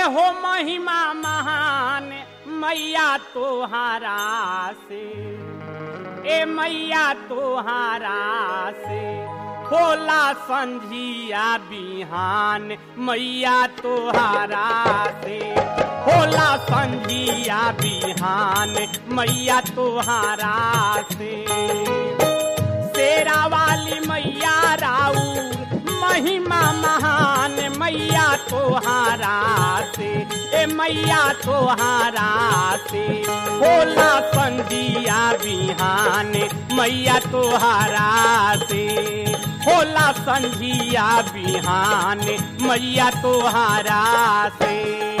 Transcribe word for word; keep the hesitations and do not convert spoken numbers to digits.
हो महिमा महान मैया तोहारा से, ए मैया तोहारा से होला संझिया बिहान मैया तोहारा से, होला संझिया बिहान मैया तोहारा से। शेरा वाली मैया राउर महिमा महान मैया तोहारा से, ए मैया तोहारा से होला संझिया बिहान मैया तोहारा से, होला संझिया बिहान मैया तोहारा से।